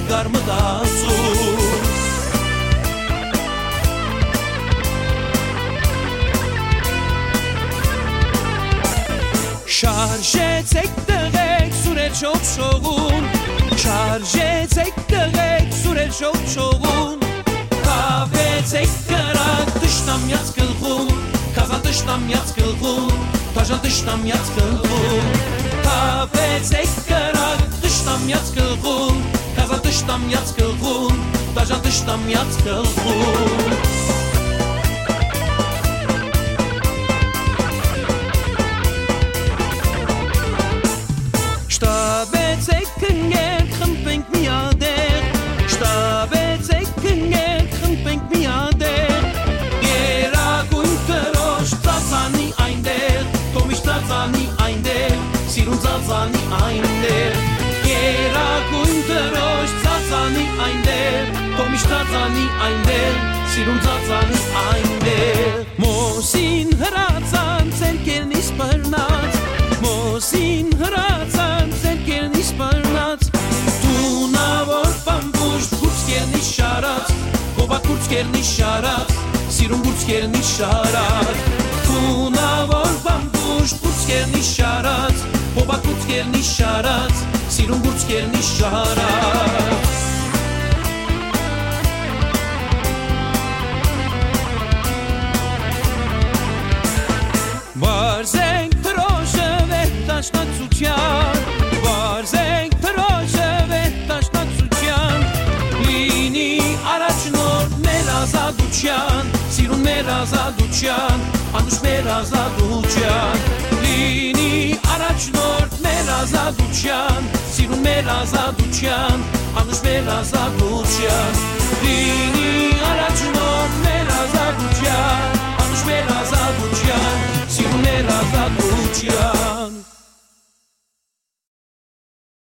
գարմը դասում Շարժեցեք տղեք սուրել շողշողուն Շարժեցեք տղեք սուրել շողշողուն Կավեցեք կրակ տշնամյաց գլխում Կազան տշնամյաց գլխում Տաժան տշնամյաց գլխում Կավեցեք կրակ տշնամյաց գլխում Կազան տշնամյաց գլխում Տաժան տշնամյաց գլխում Շտաբեցեք կնգենք խմպենք միադեղ Շտաբեցեք կնգենք խմպենք միադեղ Երագույն կրոշ ծածանի այնտեղ Տոմիշ ծածանի այնտեղ Սիրուն ծածանի այնտեղ Երագույն կրոշ ծածանի այնտեղ Տոմիշ ծածանի այնտեղ Սիրուն ծածանի այնտեղ Մոսին հրացան ծերկերնիս պրնած Մոսին հրացան ծերկերնիս պրնած Տունավոր պամբուշտ գուրցկերնիս շարած Գոբա գուրցկերնիս շարած Սիրուն գուրցկերնիս շարած Տունավոր պամբուշտ գուրցկերնիս շարած Գոբա գուրցկերնիս շարած Սիրուն գուրցկերնիս շարած Վարզենք թրոշը վեհ տաշնակցության Վարզենք թրոշը վեհ տաշնակցության Լինի առաջնորդ մեր ազատության Սիրուն մեր ազատության Անուշ մեր ազատության Լինի առաջնորդ մեր ազատության Սիրուն մեր ազատության Անուշ մեր ազատության Լինի առաջնորդ մեր ազատության Անուշ մեր ազատության Սիրուն մեր ազատության